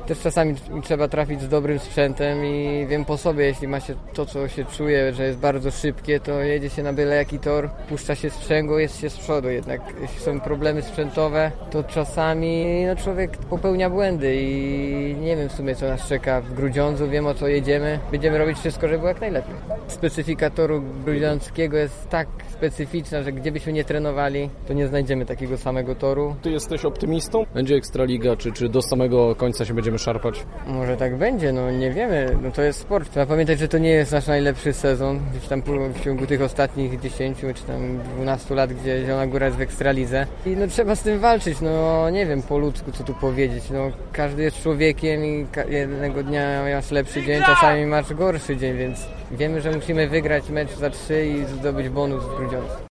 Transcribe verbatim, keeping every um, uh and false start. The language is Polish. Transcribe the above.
Też czasami trzeba trafić z dobrym sprzętem i wiem po sobie, jeśli ma się to, co się czuje, że jest bardzo szybkie, to jedzie się na byle jaki tor, puszcza się sprzęgło, jest się z przodu. Jednak jeśli są problemy sprzętowe, to czasami no, człowiek popełnia błędy i nie wiem w sumie, co nas czeka w Grudziądzu, wiem, o co jedziemy. Będziemy robić wszystko, żeby było jak najlepiej. Specyfika toru grudziąckiego jest tak specyficzna, że gdzie byśmy nie trenowali, to nie znajdziemy takiego samego toru. Ty jesteś optymistą? Będzie Ekstraliga, czy, czy do samego końca się będziemy szarpać? Może tak będzie, no nie wiemy, no to jest sport. Trzeba pamiętać, że to nie jest nasz najlepszy sezon, gdzieś tam w ciągu tych ostatnich dziesięciu czy tam dwunastu lat, gdzie Zielona Góra jest w Ekstralidze. I no trzeba z tym walczyć, no nie wiem po ludzku, co tu powiedzieć, no każdy jest człowiekiem i jednego dnia masz lepszy dzień, czasami masz gorszy dzień, więc wiemy, że musimy wygrać mecz za trzy i zdobyć bonus w Grudziądzu.